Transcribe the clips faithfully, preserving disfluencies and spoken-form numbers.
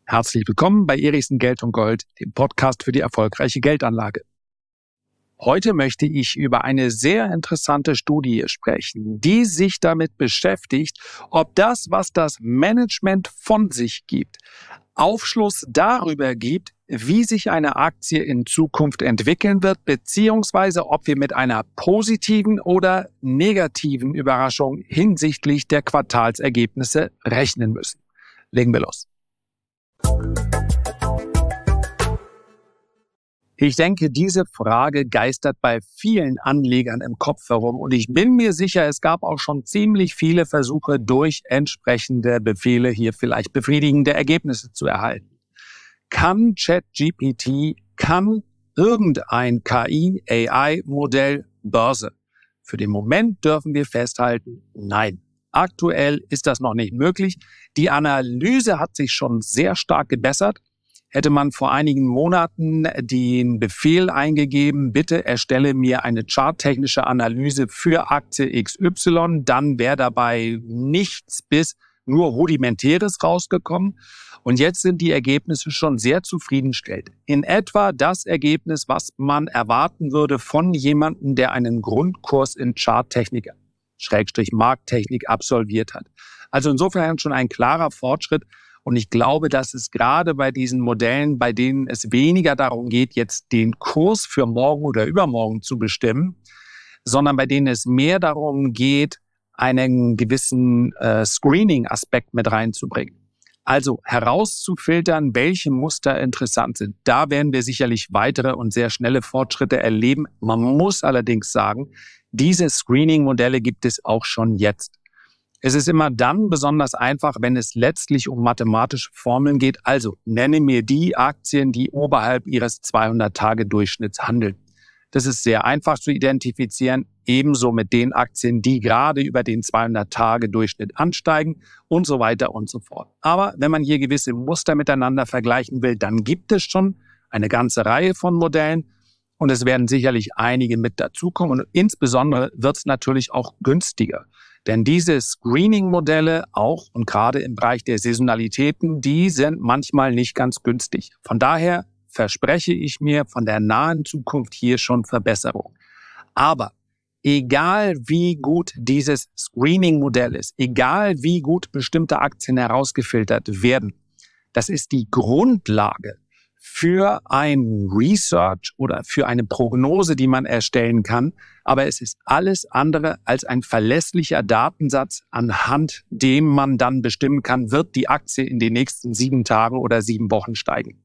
Herzlich willkommen bei Erichsen Geld und Gold, dem Podcast für die erfolgreiche Geldanlage. Heute möchte ich über eine sehr interessante Studie sprechen, die sich damit beschäftigt, ob das, was das Management von sich gibt, Aufschluss darüber gibt, wie sich eine Aktie in Zukunft entwickeln wird, beziehungsweise ob wir mit einer positiven oder negativen Überraschung hinsichtlich der Quartalsergebnisse rechnen müssen. Legen wir los. Ich denke, diese Frage geistert bei vielen Anlegern im Kopf herum und ich bin mir sicher, es gab auch schon ziemlich viele Versuche, durch entsprechende Befehle hier vielleicht befriedigende Ergebnisse zu erhalten. Kann ChatGPT, kann irgendein K I-A I-Modell Börse? Für den Moment dürfen wir festhalten, nein. Aktuell ist das noch nicht möglich. Die Analyse hat sich schon sehr stark gebessert. Hätte man vor einigen Monaten den Befehl eingegeben, bitte erstelle mir eine charttechnische Analyse für Aktie X Y, dann wäre dabei nichts bis nur Rudimentäres rausgekommen. Und jetzt sind die Ergebnisse schon sehr zufriedenstellend. In etwa das Ergebnis, was man erwarten würde von jemandem, der einen Grundkurs in Charttechnik, Schrägstrich Markttechnik absolviert hat. Also insofern schon ein klarer Fortschritt. Und ich glaube, dass es gerade bei diesen Modellen, bei denen es weniger darum geht, jetzt den Kurs für morgen oder übermorgen zu bestimmen, sondern bei denen es mehr darum geht, einen gewissen äh, Screening-Aspekt mit reinzubringen. Also herauszufiltern, welche Muster interessant sind. Da werden wir sicherlich weitere und sehr schnelle Fortschritte erleben. Man muss allerdings sagen, diese Screening-Modelle gibt es auch schon jetzt. Es ist immer dann besonders einfach, wenn es letztlich um mathematische Formeln geht. Also nenne mir die Aktien, die oberhalb ihres zweihundert-Tage-Durchschnitts handeln. Das ist sehr einfach zu identifizieren, ebenso mit den Aktien, die gerade über den zweihundert-Tage-Durchschnitt ansteigen und so weiter und so fort. Aber wenn man hier gewisse Muster miteinander vergleichen will, dann gibt es schon eine ganze Reihe von Modellen und es werden sicherlich einige mit dazukommen und insbesondere wird es natürlich auch günstiger. Denn diese Screening-Modelle auch und gerade im Bereich der Saisonalitäten, die sind manchmal nicht ganz günstig. Von daher verspreche ich mir von der nahen Zukunft hier schon Verbesserung. Aber egal wie gut dieses Screening-Modell ist, egal wie gut bestimmte Aktien herausgefiltert werden, das ist die Grundlage für ein Research oder für eine Prognose, die man erstellen kann. Aber es ist alles andere als ein verlässlicher Datensatz, anhand dem man dann bestimmen kann, wird die Aktie in den nächsten sieben Tagen oder sieben Wochen steigen.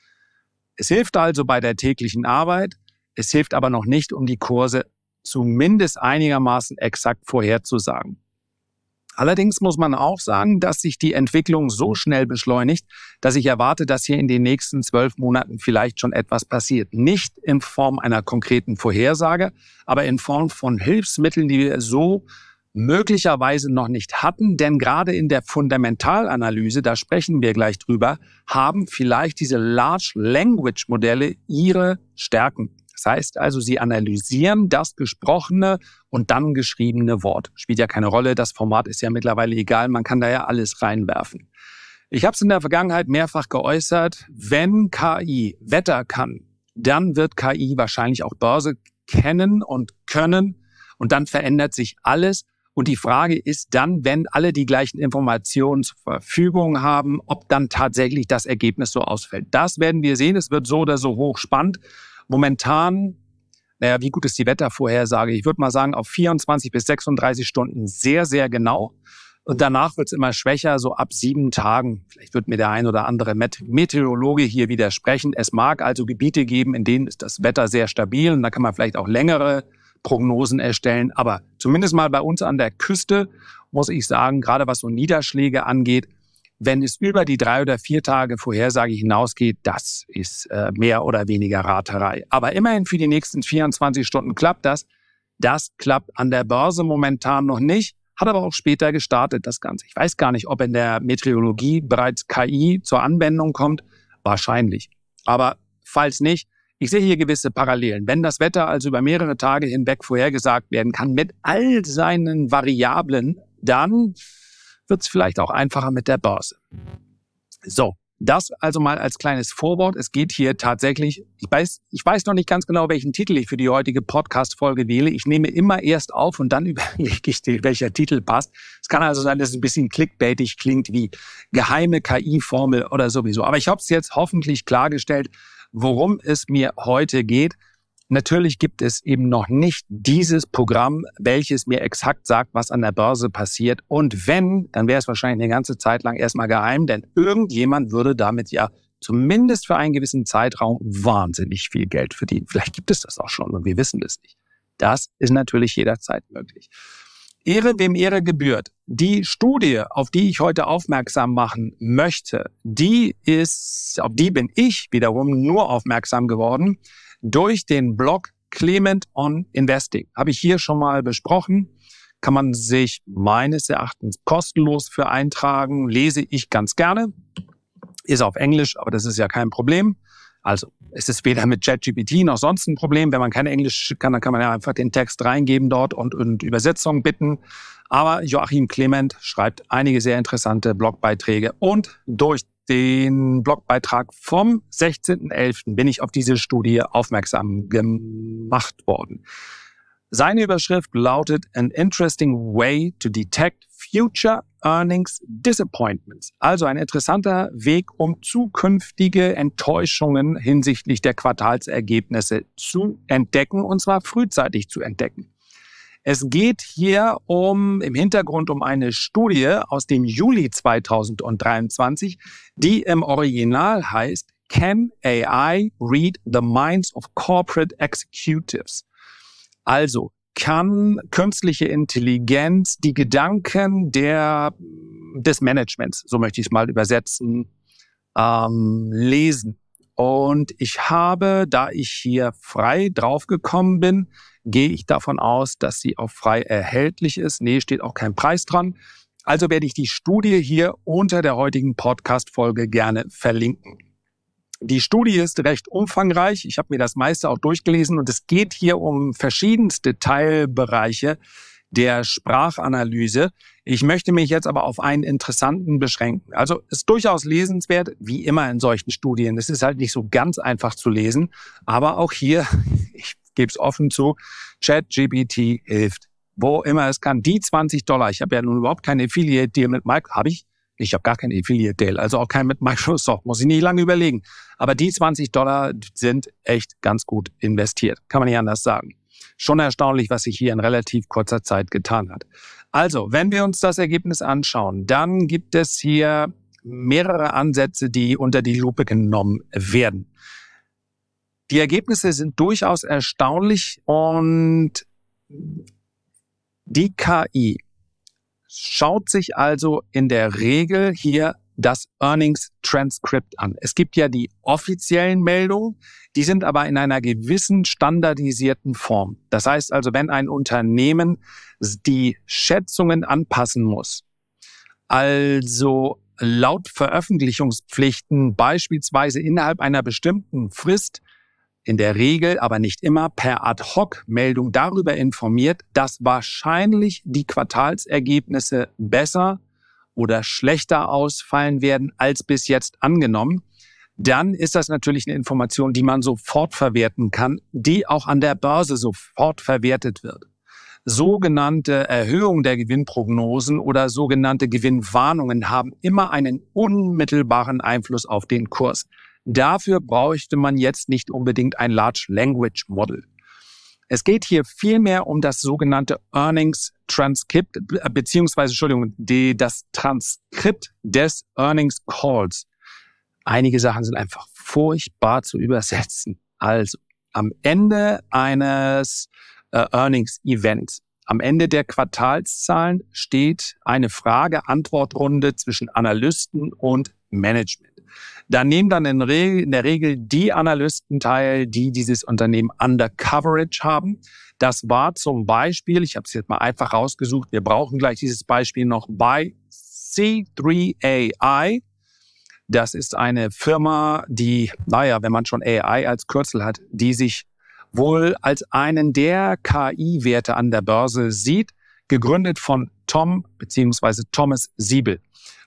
Es hilft also bei der täglichen Arbeit, es hilft aber noch nicht, um die Kurse zumindest einigermaßen exakt vorherzusagen. Allerdings muss man auch sagen, dass sich die Entwicklung so schnell beschleunigt, dass ich erwarte, dass hier in den nächsten zwölf Monaten vielleicht schon etwas passiert. Nicht in Form einer konkreten Vorhersage, aber in Form von Hilfsmitteln, die wir so möglicherweise noch nicht hatten. Denn gerade in der Fundamentalanalyse, da sprechen wir gleich drüber, haben vielleicht diese Large Language Modelle ihre Stärken. Das heißt also, sie analysieren das gesprochene und dann geschriebene Wort. Spielt ja keine Rolle, das Format ist ja mittlerweile egal, man kann da ja alles reinwerfen. Ich habe es in der Vergangenheit mehrfach geäußert, wenn K I Wetter kann, dann wird K I wahrscheinlich auch Börse kennen und können und dann verändert sich alles. Und die Frage ist dann, wenn alle die gleichen Informationen zur Verfügung haben, ob dann tatsächlich das Ergebnis so ausfällt. Das werden wir sehen, es wird so oder so hochspannend. Momentan, naja, wie gut ist die Wettervorhersage? Ich würde mal sagen, auf vierundzwanzig bis sechsunddreißig Stunden sehr, sehr genau. Und danach wird es immer schwächer, so ab sieben Tagen. Vielleicht wird mir der ein oder andere Meteorologe hier widersprechen. Es mag also Gebiete geben, in denen ist das Wetter sehr stabil und da kann man vielleicht auch längere Prognosen erstellen. Aber zumindest mal bei uns an der Küste muss ich sagen, gerade was so Niederschläge angeht, wenn es über die drei oder vier Tage Vorhersage hinausgeht, das ist äh, mehr oder weniger Raterei. Aber immerhin für die nächsten vierundzwanzig Stunden klappt das. Das klappt an der Börse momentan noch nicht, hat aber auch später gestartet, das Ganze. Ich weiß gar nicht, ob in der Meteorologie bereits K I zur Anwendung kommt. Wahrscheinlich. Aber falls nicht, ich sehe hier gewisse Parallelen. Wenn das Wetter also über mehrere Tage hinweg vorhergesagt werden kann mit all seinen Variablen, dann wird es vielleicht auch einfacher mit der Börse. So, Das also mal als kleines Vorwort. Es geht hier tatsächlich, ich weiß, ich weiß noch nicht ganz genau, welchen Titel ich für die heutige Podcast-Folge wähle. Ich nehme immer erst auf und dann überlege ich, welcher Titel passt. Es kann also sein, dass es ein bisschen clickbaitig klingt wie geheime K I-Formel oder sowieso. Aber ich habe es jetzt hoffentlich klargestellt, worum es mir heute geht. Natürlich gibt es eben noch nicht dieses Programm, welches mir exakt sagt, was an der Börse passiert. Und wenn, dann wäre es wahrscheinlich eine ganze Zeit lang erstmal geheim, denn irgendjemand würde damit ja zumindest für einen gewissen Zeitraum wahnsinnig viel Geld verdienen. Vielleicht gibt es das auch schon und wir wissen das nicht. Das ist natürlich jederzeit möglich. Ehre wem Ehre gebührt. Die Studie, auf die ich heute aufmerksam machen möchte, die ist, auf die bin ich wiederum nur aufmerksam geworden, durch den Blog Clement on Investing. Habe ich hier schon mal besprochen. Kann man sich meines Erachtens kostenlos für eintragen. Lese ich ganz gerne. Ist auf Englisch, aber das ist ja kein Problem. Also es ist weder mit ChatGPT noch sonst ein Problem. Wenn man kein Englisch kann, dann kann man ja einfach den Text reingeben dort und, und Übersetzung bitten. Aber Joachim Clement schreibt einige sehr interessante Blogbeiträge und durch den Blogbeitrag vom sechzehnten elften bin ich auf diese Studie aufmerksam gemacht worden. Seine Überschrift lautet An Interesting Way to Detect Future Earnings Disappointments. Also ein interessanter Weg, um zukünftige Enttäuschungen hinsichtlich der Quartalsergebnisse zu entdecken, und zwar frühzeitig zu entdecken. Es geht hier um im Hintergrund um eine Studie aus dem Juli zweitausenddreiundzwanzig, die im Original heißt Can A I Read the Minds of Corporate Executives? Also kann künstliche Intelligenz die Gedanken der des Managements, so möchte ich es mal übersetzen, ähm, lesen. Und ich habe, da ich hier frei draufgekommen bin, gehe ich davon aus, dass sie auch frei erhältlich ist. Nee, steht auch kein Preis dran. Also werde ich die Studie hier unter der heutigen Podcast-Folge gerne verlinken. Die Studie ist recht umfangreich. Ich habe mir das meiste auch durchgelesen und es geht hier um verschiedenste Teilbereiche der Sprachanalyse. Ich möchte mich jetzt aber auf einen interessanten beschränken. Also ist durchaus lesenswert, wie immer in solchen Studien. Es ist halt nicht so ganz einfach zu lesen, aber auch hier, ich gebe es offen zu, ChatGPT hilft, wo immer es kann. Die zwanzig Dollar, ich habe ja nun überhaupt keine Affiliate-Deal mit Microsoft, habe ich? Ich habe gar keinen Affiliate-Deal, also auch keinen mit Microsoft, muss ich nicht lange überlegen. Aber die zwanzig Dollar sind echt ganz gut investiert, kann man nicht anders sagen. Schon erstaunlich, was sich hier in relativ kurzer Zeit getan hat. Also, wenn wir uns das Ergebnis anschauen, dann gibt es hier mehrere Ansätze, die unter die Lupe genommen werden. Die Ergebnisse sind durchaus erstaunlich und die K I schaut sich also in der Regel hier das Earnings Transcript an. Es gibt ja die offiziellen Meldungen, die sind aber in einer gewissen standardisierten Form. Das heißt also, wenn ein Unternehmen die Schätzungen anpassen muss, also laut Veröffentlichungspflichten beispielsweise innerhalb einer bestimmten Frist, in der Regel, aber nicht immer, per Ad-Hoc-Meldung darüber informiert, dass wahrscheinlich die Quartalsergebnisse besser oder schlechter ausfallen werden als bis jetzt angenommen, dann ist das natürlich eine Information, die man sofort verwerten kann, die auch an der Börse sofort verwertet wird. Sogenannte Erhöhung der Gewinnprognosen oder sogenannte Gewinnwarnungen haben immer einen unmittelbaren Einfluss auf den Kurs. Dafür bräuchte man jetzt nicht unbedingt ein Large Language Model. Es geht hier vielmehr um das sogenannte Earnings Transkript, beziehungsweise, Entschuldigung, die, das Transkript des Earnings Calls. Einige Sachen sind einfach furchtbar zu übersetzen. Also, am Ende eines äh, Earnings Events, am Ende der Quartalszahlen steht eine Frage-Antwort-Runde zwischen Analysten und Management. Da nehmen dann in, Re- in der Regel die Analysten teil, die dieses Unternehmen under Coverage haben. Das war zum Beispiel, ich habe es jetzt mal einfach rausgesucht, wir brauchen gleich dieses Beispiel noch bei C drei A I. Das ist eine Firma, die, naja, wenn man schon A I als Kürzel hat, die sich wohl als einen der K I-Werte an der Börse sieht, gegründet von Tom bzw. Thomas Siebel.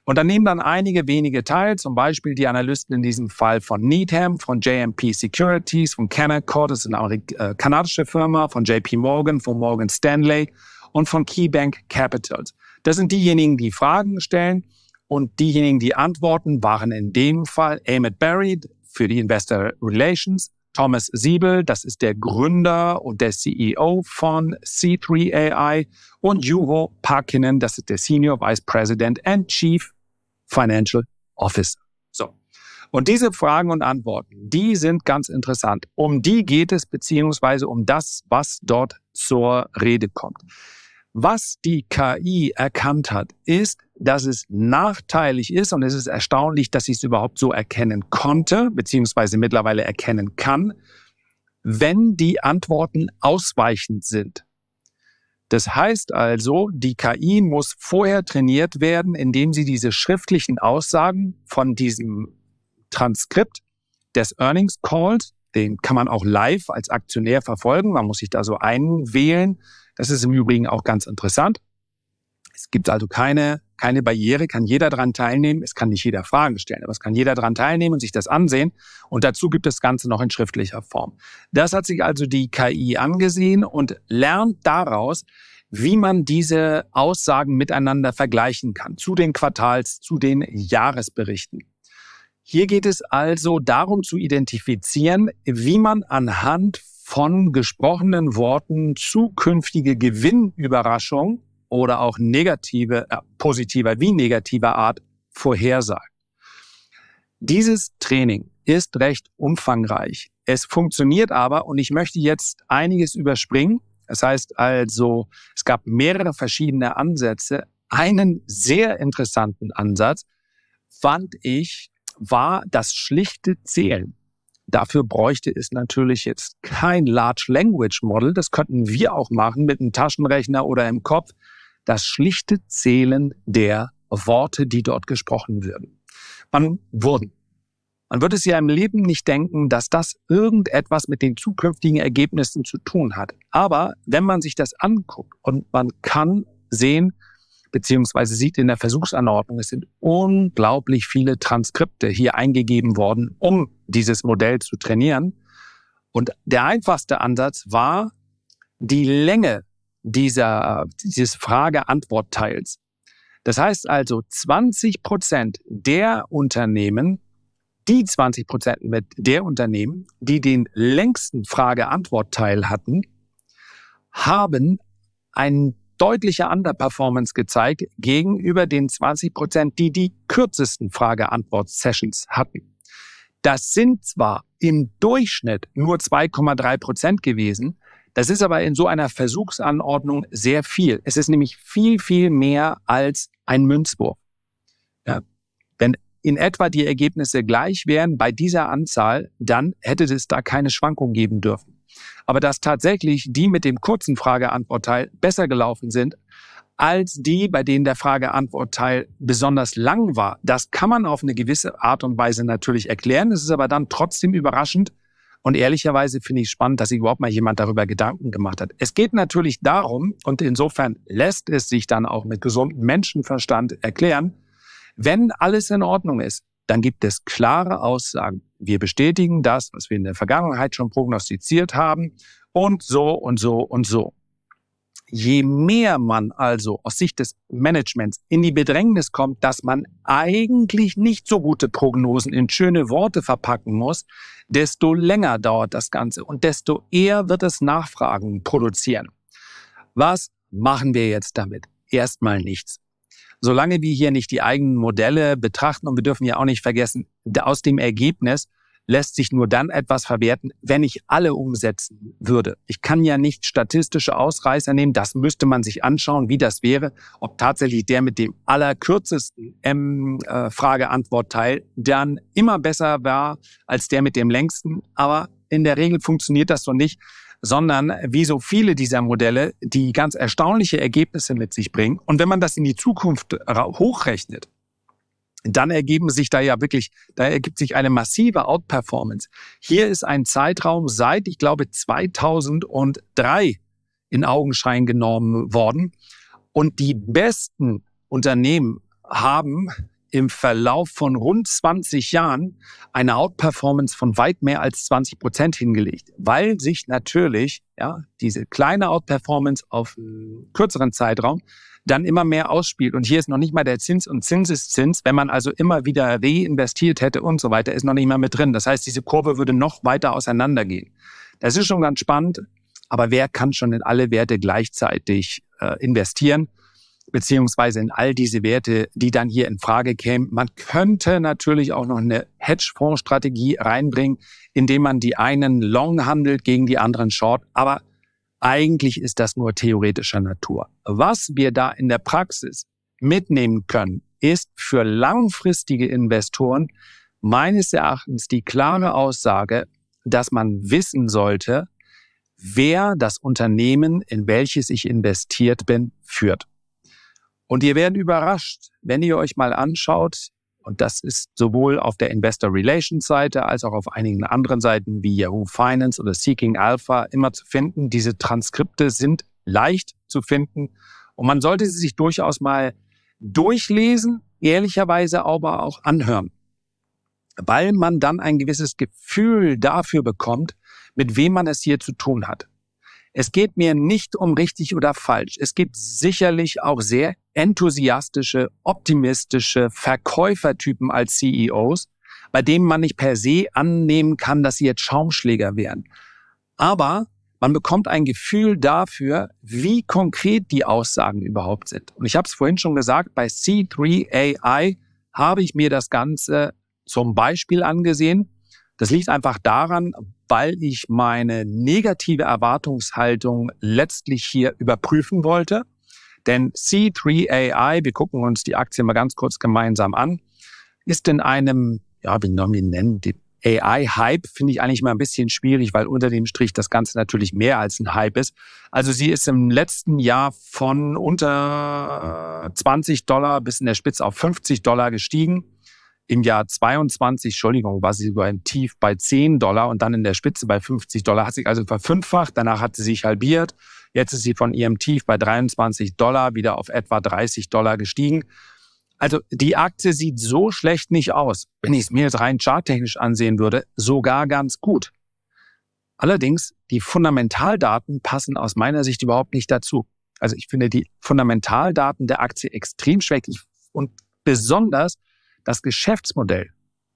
Und dann nehmen dann einige wenige teil, zum Beispiel die Analysten in diesem Fall von Needham, von J M P Securities, von Canaccord, das ist eine äh, kanadische Firma, von J P Morgan, von Morgan Stanley und von KeyBank Capitals. Das sind diejenigen, die Fragen stellen, und diejenigen, die antworten, waren in dem Fall Amit Berry für die Investor Relations, Thomas Siebel, das ist der Gründer und der C E O von C drei A I, und Juho Parkkinen, das ist der Senior Vice President and Chief Financial Officer. So. Und diese Fragen und Antworten, die sind ganz interessant. Um die geht es, beziehungsweise um das, was dort zur Rede kommt. Was die K I erkannt hat, ist, dass es nachteilig ist, und es ist erstaunlich, dass sie es überhaupt so erkennen konnte, beziehungsweise mittlerweile erkennen kann, wenn die Antworten ausweichend sind. Das heißt also, die K I muss vorher trainiert werden, indem sie diese schriftlichen Aussagen von diesem Transkript des Earnings Calls, den kann man auch live als Aktionär verfolgen, man muss sich da so einwählen. Das ist im Übrigen auch ganz interessant. Es gibt also keine, keine Barriere, kann jeder daran teilnehmen. Es kann nicht jeder Fragen stellen, aber es kann jeder daran teilnehmen und sich das ansehen. Und dazu gibt es das Ganze noch in schriftlicher Form. Das hat sich also die K I angesehen und lernt daraus, wie man diese Aussagen miteinander vergleichen kann, zu den Quartals, zu den Jahresberichten. Hier geht es also darum zu identifizieren, wie man anhand von gesprochenen Worten zukünftige Gewinnüberraschungen oder auch negative, äh, positiver wie negativer Art vorhersagt. Dieses Training ist recht umfangreich. Es funktioniert aber, und ich möchte jetzt einiges überspringen. Das heißt also, es gab mehrere verschiedene Ansätze. Einen sehr interessanten Ansatz fand ich, war das schlichte Zählen. Dafür bräuchte es natürlich jetzt kein Large Language Model. Das könnten wir auch machen mit einem Taschenrechner oder im Kopf. Das schlichte Zählen der Worte, die dort gesprochen würden. Man wurden. Man würde es ja im Leben nicht denken, dass das irgendetwas mit den zukünftigen Ergebnissen zu tun hat. Aber wenn man sich das anguckt und man kann sehen, beziehungsweise sieht in der Versuchsanordnung, es sind unglaublich viele Transkripte hier eingegeben worden, um dieses Modell zu trainieren. Und der einfachste Ansatz war die Länge dieser, dieses Frage-Antwort-Teils. Das heißt also, zwanzig Prozent der Unternehmen, die zwanzig Prozent mit der Unternehmen, die den längsten Frage-Antwort-Teil hatten, haben einen deutliche Underperformance gezeigt gegenüber den zwanzig Prozent, die die kürzesten Frage-Antwort-Sessions hatten. Das sind zwar im Durchschnitt nur zwei Komma drei Prozent gewesen, das ist aber in so einer Versuchsanordnung sehr viel. Es ist nämlich viel, viel mehr als ein Münzwurf. Ja, wenn in etwa die Ergebnisse gleich wären bei dieser Anzahl, dann hätte es da keine Schwankung geben dürfen. Aber dass tatsächlich die mit dem kurzen Frage-Antwort-Teil besser gelaufen sind, als die, bei denen der Frage-Antwort-Teil besonders lang war, das kann man auf eine gewisse Art und Weise natürlich erklären. Es ist aber dann trotzdem überraschend. Und ehrlicherweise finde ich spannend, dass sich überhaupt mal jemand darüber Gedanken gemacht hat. Es geht natürlich darum, und insofern lässt es sich dann auch mit gesundem Menschenverstand erklären, wenn alles in Ordnung ist, dann gibt es klare Aussagen. Wir bestätigen das, was wir in der Vergangenheit schon prognostiziert haben, und so und so und so. Je mehr man also aus Sicht des Managements in die Bedrängnis kommt, dass man eigentlich nicht so gute Prognosen in schöne Worte verpacken muss, desto länger dauert das Ganze und desto eher wird es Nachfragen produzieren. Was machen wir jetzt damit? Erstmal nichts. Solange wir hier nicht die eigenen Modelle betrachten, und wir dürfen ja auch nicht vergessen, aus dem Ergebnis lässt sich nur dann etwas verwerten, wenn ich alle umsetzen würde. Ich kann ja nicht statistische Ausreißer nehmen, das müsste man sich anschauen, wie das wäre, ob tatsächlich der mit dem allerkürzesten ähm, äh, Frage-Antwort-Teil dann immer besser war als der mit dem längsten. Aber in der Regel funktioniert das so nicht, sondern wie so viele dieser Modelle, die ganz erstaunliche Ergebnisse mit sich bringen. Und wenn man das in die Zukunft hochrechnet, dann ergeben sich da ja wirklich, da ergibt sich eine massive Outperformance. Hier ist ein Zeitraum seit, ich glaube, zweitausenddrei in Augenschein genommen worden. Und die besten Unternehmen haben im Verlauf von rund zwanzig Jahren eine Outperformance von weit mehr als zwanzig Prozent hingelegt, weil sich natürlich ja diese kleine Outperformance auf einen kürzeren Zeitraum dann immer mehr ausspielt. Und hier ist noch nicht mal der Zins und Zinseszins, wenn man also immer wieder reinvestiert hätte und so weiter, ist noch nicht mal mit drin. Das heißt, diese Kurve würde noch weiter auseinandergehen. Das ist schon ganz spannend, aber wer kann schon in alle Werte gleichzeitig äh, investieren? Beziehungsweise in all diese Werte, die dann hier in Frage kämen. Man könnte natürlich auch noch eine Hedgefonds-Strategie reinbringen, indem man die einen long handelt gegen die anderen short. Aber eigentlich ist das nur theoretischer Natur. Was wir da in der Praxis mitnehmen können, ist für langfristige Investoren meines Erachtens die klare Aussage, dass man wissen sollte, wer das Unternehmen, in welches ich investiert bin, führt. Und ihr werdet überrascht, wenn ihr euch mal anschaut, und das ist sowohl auf der Investor Relations Seite als auch auf einigen anderen Seiten wie Yahoo Finance oder Seeking Alpha immer zu finden. Diese Transkripte sind leicht zu finden und man sollte sie sich durchaus mal durchlesen, ehrlicherweise aber auch anhören, weil man dann ein gewisses Gefühl dafür bekommt, mit wem man es hier zu tun hat. Es geht mir nicht um richtig oder falsch. Es gibt sicherlich auch sehr enthusiastische, optimistische Verkäufertypen als C E Os, bei denen man nicht per se annehmen kann, dass sie jetzt Schaumschläger wären. Aber man bekommt ein Gefühl dafür, wie konkret die Aussagen überhaupt sind. Und ich habe es vorhin schon gesagt, bei C drei A I habe ich mir das Ganze zum Beispiel angesehen. Das liegt einfach daran, weil ich meine negative Erwartungshaltung letztlich hier überprüfen wollte. Denn C drei A I, wir gucken uns die Aktie mal ganz kurz gemeinsam an, ist in einem, ja, wie sollen wir ihn nennen, die A I-Hype finde ich eigentlich mal ein bisschen schwierig, weil unter dem Strich das Ganze natürlich mehr als ein Hype ist. Also sie ist im letzten Jahr von unter zwanzig Dollar bis in der Spitze auf fünfzig Dollar gestiegen. Im Jahr zweiundzwanzig, Entschuldigung, war sie sogar im Tief bei zehn Dollar und dann in der Spitze bei fünfzig Dollar, hat sich also verfünffacht. Danach hat sie sich halbiert. Jetzt ist sie von ihrem Tief bei dreiundzwanzig Dollar wieder auf etwa dreißig Dollar gestiegen. Also die Aktie sieht so schlecht nicht aus. Wenn ich es mir jetzt rein charttechnisch ansehen würde, sogar ganz gut. Allerdings, die Fundamentaldaten passen aus meiner Sicht überhaupt nicht dazu. Also ich finde die Fundamentaldaten der Aktie extrem schwächlich und besonders das Geschäftsmodell.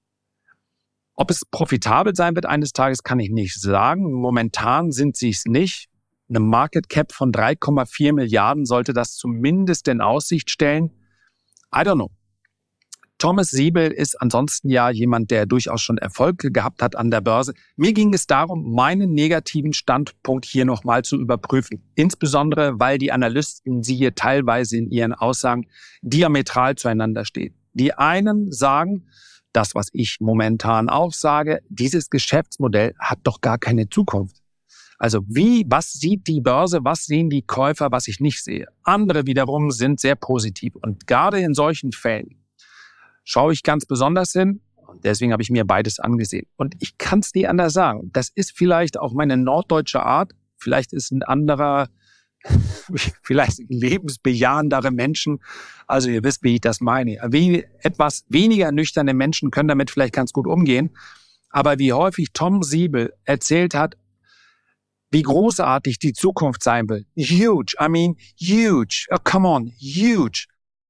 Ob es profitabel sein wird eines Tages, kann ich nicht sagen. Momentan sind sie es nicht. Eine Market Cap von drei Komma vier Milliarden sollte das zumindest in Aussicht stellen. I don't know. Thomas Siebel ist ansonsten ja jemand, der durchaus schon Erfolg gehabt hat an der Börse. Mir ging es darum, meinen negativen Standpunkt hier nochmal zu überprüfen. Insbesondere, weil die Analysten sie hier teilweise in ihren Aussagen diametral zueinander stehen. Die einen sagen, das, was ich momentan auch sage, dieses Geschäftsmodell hat doch gar keine Zukunft. Also wie, was sieht die Börse, was sehen die Käufer, was ich nicht sehe? Andere wiederum sind sehr positiv. Und gerade in solchen Fällen schaue ich ganz besonders hin. Und deswegen habe ich mir beides angesehen. Und ich kann es nicht anders sagen. Das ist vielleicht auch meine norddeutsche Art. Vielleicht ist ein anderer, vielleicht lebensbejahendere Menschen. Also ihr wisst, wie ich das meine. Wie, etwas weniger nüchterne Menschen können damit vielleicht ganz gut umgehen. Aber wie häufig Tom Siebel erzählt hat, wie großartig die Zukunft sein will. Huge. I mean, huge. Oh, come on. Huge.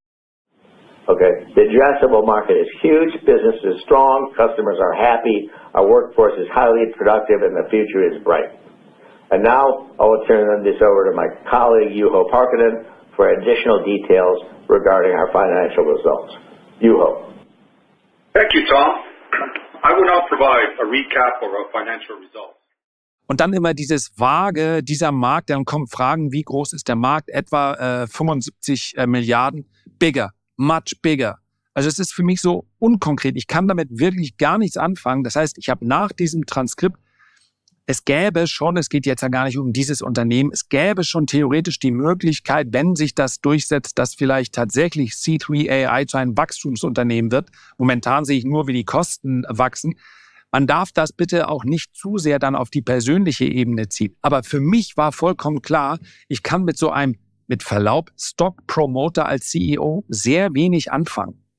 Okay. The addressable market is huge. Business is strong. Customers are happy. Our workforce is highly productive and the future is bright. And now I will turn this over to my colleague, Juho Parkkinen, for additional details regarding our financial results. Juho. Thank you, Tom. I will now provide a recap of our financial results. Und dann immer dieses vage, dieser Markt, dann kommen Fragen, wie groß ist der Markt? Etwa äh, fünfundsiebzig äh, Milliarden. Bigger, much bigger. Also es ist für mich so unkonkret. Ich kann damit wirklich gar nichts anfangen. Das heißt, ich habe nach diesem Transkript, es gäbe schon, es geht jetzt ja gar nicht um dieses Unternehmen, es gäbe schon theoretisch die Möglichkeit, wenn sich das durchsetzt, dass vielleicht tatsächlich C drei A I zu einem Wachstumsunternehmen wird. Momentan sehe ich nur, wie die Kosten wachsen. Man darf das bitte auch nicht zu sehr dann auf die persönliche Ebene ziehen. Aber für mich war vollkommen klar, ich kann mit so einem, mit Verlaub, Stock Promoter als C E O sehr wenig anfangen.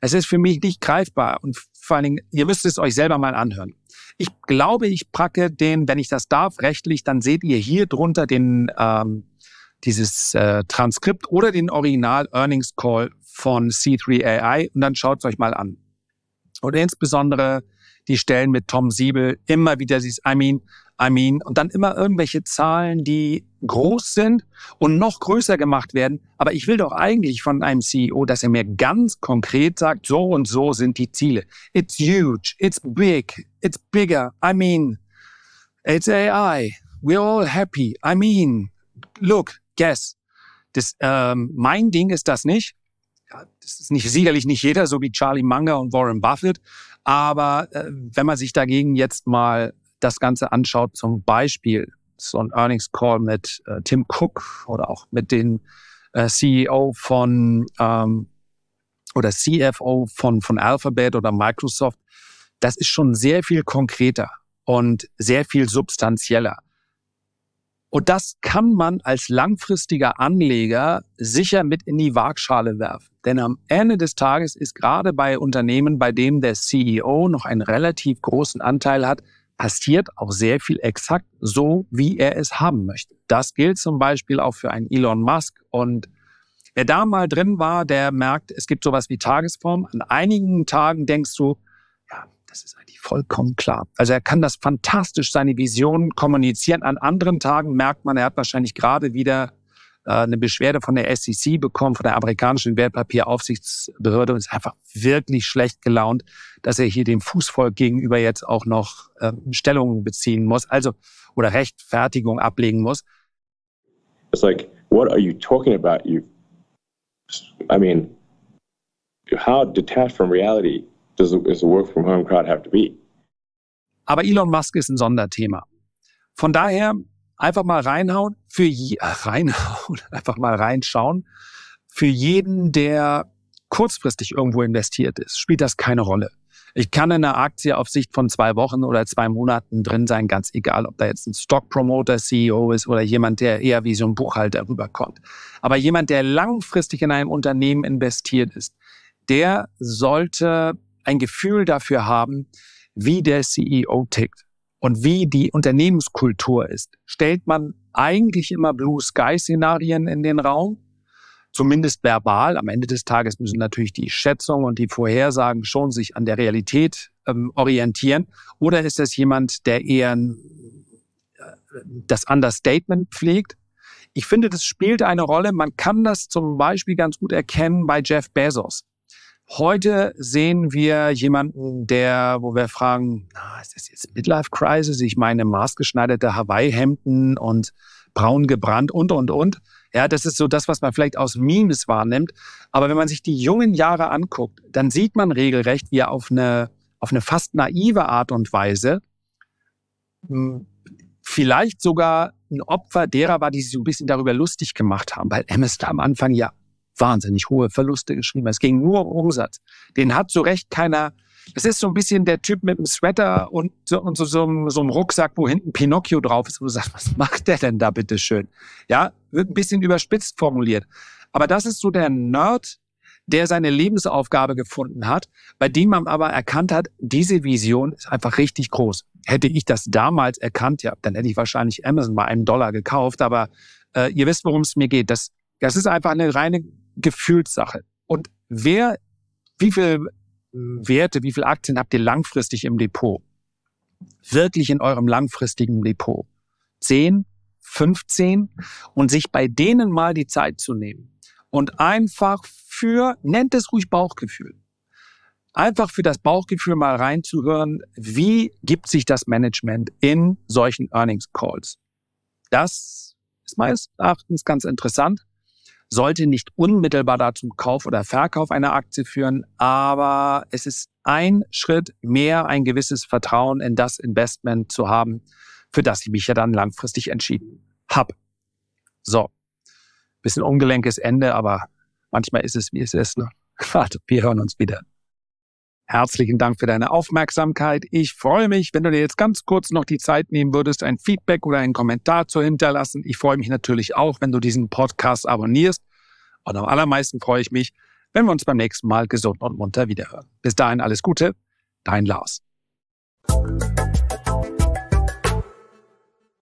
Es ist für mich nicht greifbar und vor allen Dingen, ihr müsst es euch selber mal anhören. Ich glaube, ich packe den, wenn ich das darf, rechtlich, dann seht ihr hier drunter den ähm, dieses äh, Transkript oder den Original Earnings Call von C drei A I und dann schaut es euch mal an. Und insbesondere die Stellen mit Tom Siebel, immer wieder dieses I mean, I mean und dann immer irgendwelche Zahlen, die groß sind und noch größer gemacht werden. Aber ich will doch eigentlich von einem C E O, dass er mir ganz konkret sagt, so und so sind die Ziele. It's huge, it's big, it's bigger, I mean, it's A I, we're all happy, I mean, look, guess. Das, ähm, mein Ding ist das nicht. Ja, das ist nicht, sicherlich nicht jeder, so wie Charlie Munger und Warren Buffett. Aber äh, wenn man sich dagegen jetzt mal das Ganze anschaut, zum Beispiel so ein Earnings Call mit äh, Tim Cook oder auch mit den äh, C E O von ähm, oder C F O von von Alphabet oder Microsoft, das ist schon sehr viel konkreter und sehr viel substanzieller. Und das kann man als langfristiger Anleger sicher mit in die Waagschale werfen. Denn am Ende des Tages ist gerade bei Unternehmen, bei denen der C E O noch einen relativ großen Anteil hat, passiert auch sehr viel exakt so, wie er es haben möchte. Das gilt zum Beispiel auch für einen Elon Musk. Und wer da mal drin war, der merkt, es gibt sowas wie Tagesform. An einigen Tagen denkst du, ja, das ist eigentlich vollkommen klar. Also er kann das fantastisch, seine Vision kommunizieren. An anderen Tagen merkt man, er hat wahrscheinlich gerade wieder äh, eine Beschwerde von der S E C bekommen, von der amerikanischen Wertpapieraufsichtsbehörde und ist einfach wirklich schlecht gelaunt, dass er hier dem Fußvolk gegenüber jetzt auch noch äh, Stellung beziehen muss, also oder Rechtfertigung ablegen muss. It's like, what are you talking about? You, I mean, how detached from reality does a, does a work from home crowd have to be? Aber Elon Musk ist ein Sonderthema. Von daher einfach mal reinhauen, für je, äh, reinhauen, einfach mal reinschauen. Für jeden, der kurzfristig irgendwo investiert ist, spielt das keine Rolle. Ich kann in einer Aktie auf Sicht von zwei Wochen oder zwei Monaten drin sein, ganz egal, ob da jetzt ein Stock-Promoter-C E O ist oder jemand, der eher wie so ein Buchhalter rüberkommt. Aber jemand, der langfristig in einem Unternehmen investiert ist, der sollte ein Gefühl dafür haben, wie der C E O tickt und wie die Unternehmenskultur ist. Stellt man eigentlich immer Blue-Sky-Szenarien in den Raum? Zumindest verbal. Am Ende des Tages müssen natürlich die Schätzungen und die Vorhersagen schon sich an der Realität ähm, orientieren. Oder ist das jemand, der eher äh, das Understatement pflegt? Ich finde, das spielt eine Rolle. Man kann das zum Beispiel ganz gut erkennen bei Jeff Bezos. Heute sehen wir jemanden, der, wo wir fragen, na, ist das jetzt Midlife-Crisis? Ich meine, maßgeschneiderte Hawaii-Hemden und braun gebrannt und, und, und. Ja, das ist so das, was man vielleicht aus Memes wahrnimmt. Aber wenn man sich die jungen Jahre anguckt, dann sieht man regelrecht, wie er auf eine, auf eine fast naive Art und Weise vielleicht sogar ein Opfer derer war, die sich so ein bisschen darüber lustig gemacht haben, weil Amazon am Anfang ja wahnsinnig hohe Verluste geschrieben hat. Es ging nur um Umsatz. Den hat so recht keiner. Das ist so ein bisschen der Typ mit dem Sweater und so, und so, so, so einem Rucksack, wo hinten Pinocchio drauf ist, wo du sagst, was macht der denn da bitte schön? Ja, wird ein bisschen überspitzt formuliert. Aber das ist so der Nerd, der seine Lebensaufgabe gefunden hat, bei dem man aber erkannt hat, diese Vision ist einfach richtig groß. Hätte ich das damals erkannt, ja, dann hätte ich wahrscheinlich Amazon bei einem Dollar gekauft. Aber äh, ihr wisst, worum es mir geht. Das, das ist einfach eine reine Gefühlssache. Und wer, wie viel Werte, wie viele Aktien habt ihr langfristig im Depot? Wirklich in eurem langfristigen Depot? zehn, fünfzehn? Und sich bei denen mal die Zeit zu nehmen. Und einfach für, nennt es ruhig Bauchgefühl. Einfach für das Bauchgefühl mal reinzuhören, wie gibt sich das Management in solchen Earnings Calls? Das ist meines Erachtens ganz interessant. Sollte nicht unmittelbar dazu Kauf oder Verkauf einer Aktie führen, aber es ist ein Schritt mehr, ein gewisses Vertrauen in das Investment zu haben, für das ich mich ja dann langfristig entschieden habe. So, bisschen ungelenkes Ende, aber manchmal ist es, wie es ist. Ne? Warte, wir hören uns wieder. Herzlichen Dank für deine Aufmerksamkeit. Ich freue mich, wenn du dir jetzt ganz kurz noch die Zeit nehmen würdest, ein Feedback oder einen Kommentar zu hinterlassen. Ich freue mich natürlich auch, wenn du diesen Podcast abonnierst. Und am allermeisten freue ich mich, wenn wir uns beim nächsten Mal gesund und munter wiederhören. Bis dahin alles Gute, dein Lars.